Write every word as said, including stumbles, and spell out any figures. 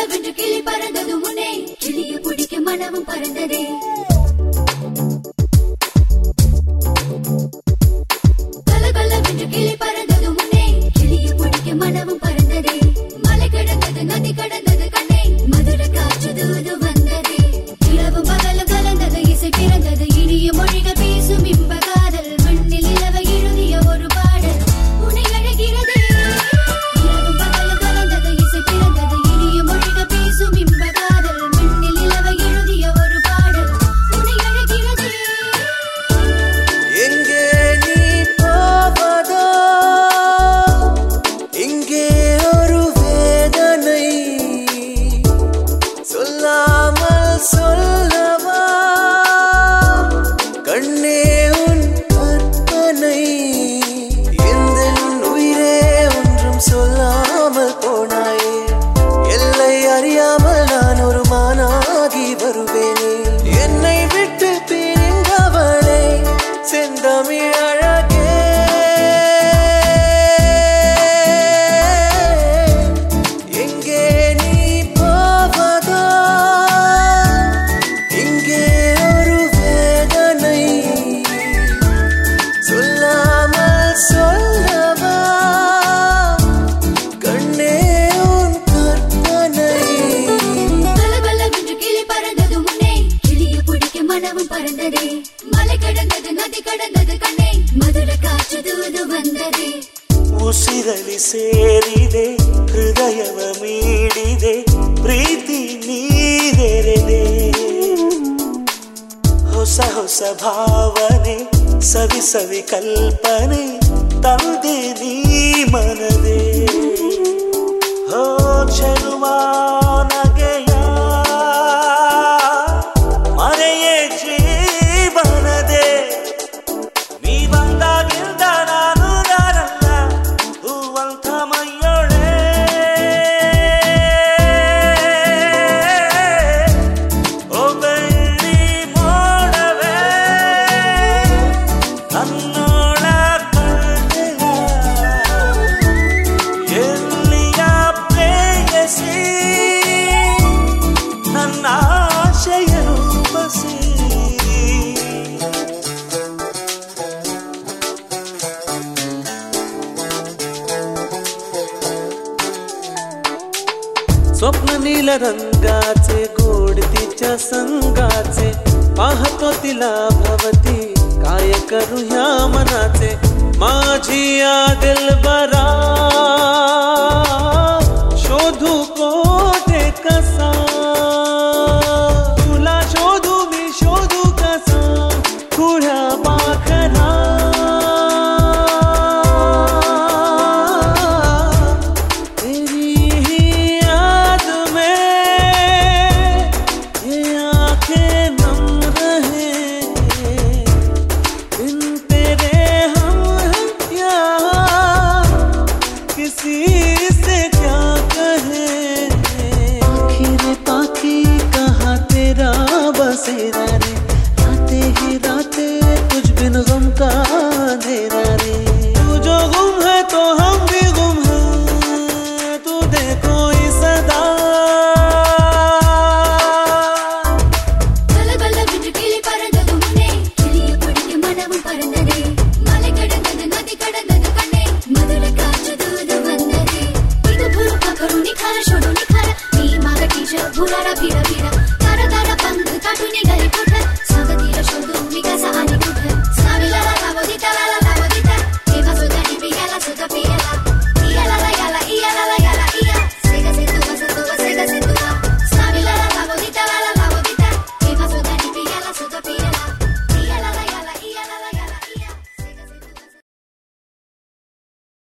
வென்று கிளி பறந்தது முன்னே கிளியை பிடிக்க மனமும் பறந்ததே. கலகல வென்று கிளி பறந்தது முன்னே கிளியை பிடிக்க மனமும் பறந்ததே. மலை கடந்தது நதி கடந்தது கண்ணே மதுரை காற்று தூது வந்ததே. இரவு பகலும் கலந்தது இசை பிறந்தது இனிய மொழிகள் பேசும் இன்ப காதல். மண்ணில் இலவை எழுதிய ஒரு பாடல் உன்னை அழகிறதே. இரவு பகலும் கலந்தது இசை பிறந்தது இனிய மொழிகள் பேசும் இன்ப காதல். மண்ணில் இலவை எழுதிய ஒரு பாடல் உன்னை அழகிறதே. எங்கே நீ போவதோ இங்கே ஒரு வேதனை சொல்லாமல் சொல்லவா கண்ணே உன் கற்பனை. எந்த உயிரே ஒன்றும் சொல்லாமல் போனாயே எல்லை அறியாமல் நான் ஒரு மானாகி வருவேனே. என்னை விட்டு பிரிந்தவளே செந்தமிழ் அழகே எங்கே நீ போவதோ இங்கே ஒரு வேதனை சொல்லாமல் சொல்லவா கண்ணே உன் கற்பனை. கலகல வென்று கிளி பறந்தது முன்னே கிளியை பிடிக்க மனமும் பறந்ததே. மலை கடந்தது நதி கடந்தது கண்ணே மதுரை காற்று தூது வந்ததே. ಉಸಿರಲಿ ಸೇರಿದೆ ಹೃದಯವ ಮೀಡಿದೆ ಪ್ರೀತಿ ನೀರೆರೆದೆ. ಹೊಸ ಹೊಸ ಭಾವನೆ ಸವಿ ಸವಿ ಕಲ್ಪನೆ ತಂದೆ ನೀ ಮನದೆ. ಹೋ ಚೆಲುವಾನಗೆಯ ಮರೆಯೇ ಜೀವನದೆ. ನೀ ಬಂದಾಗಿಂದ ನಾನು ನಾನಲ್ಲ ಹೂವಂತ ಮೈಯೊಳೆ. ಓ ಬೆಳ್ಳಿ ಮೋಡವೇ ನನ್ನೋಳ ಕಳ್ಳೆಯ ಎಲ್ಲಿಯ ಪ್ರೇಯಸಿ ನನ್ನ ಆಶೆಯನು ಬಸಿ. स्वप्न नील रंगाचे गोड तिच्या संगाचे पाहतो तिला भवती काय करू ह्या मनाचे. माझी या दिलबरा शोधू कोठे कसा तुला शोधू मी शोधू कसा खुळ्या पाखरा. से क्या कहे आखिर ताकि कहाँ तेरा बसेरा.